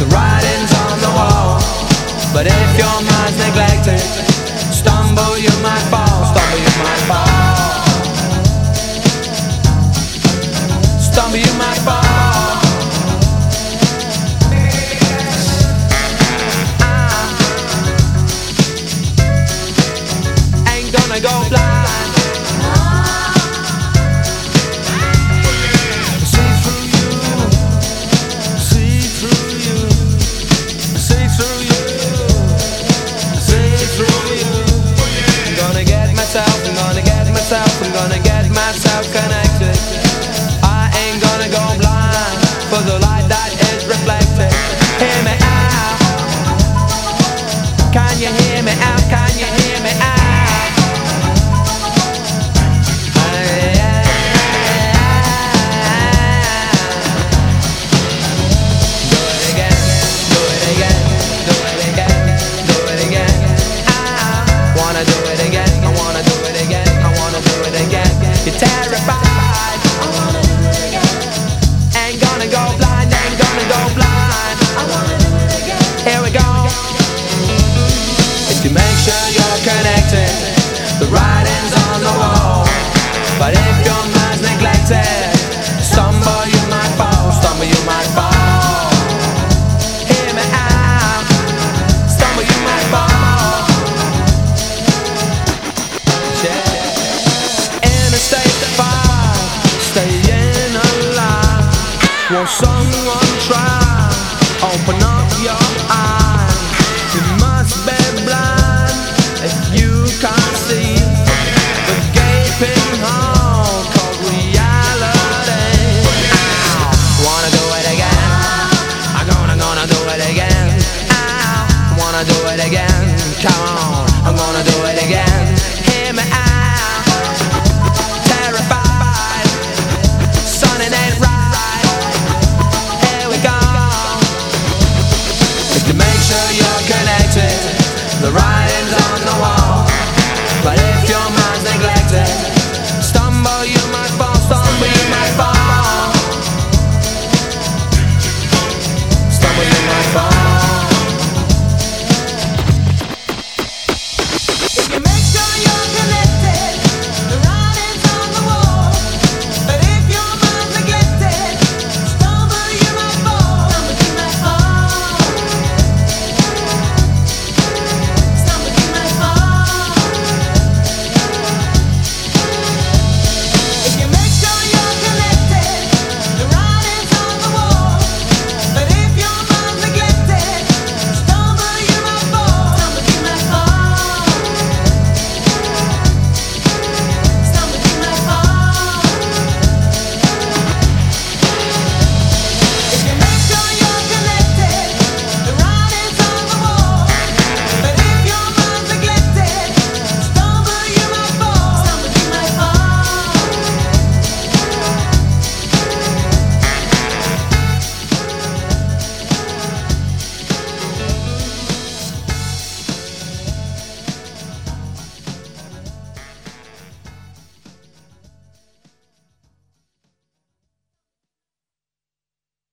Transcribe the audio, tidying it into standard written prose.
The writing's on the wall, but if your mind's neglected, stumble you might fall, stumble you might fall, stumble you might fall. I ain't gonna go blind. I'm gonna get myself connected. I ain't gonna go blind for the light that is reflected. Hear me out. Can you hear me out? Can you hear me out? Do it again, do it again, do it again, do it again. I wanna do it again, I wanna do it again, I wanna do it again. You're terrified. I wanna do it again. Ain't gonna go blind, ain't gonna go blind. I wanna do it again. Here we go. If you make sure you're connected, the writing's on the wall. But if your mind's neglected, stumble you might fall, stumble you might fall. Hear me out. Stumble you might fall. Yeah. In a state of fire, staying alive. Won't someone try? Open up your eyes. You must be blind if you can't see the gaping hole called reality. Wanna do it again? I'm gonna do it again. I wanna do it again. Come on, I'm gonna do it.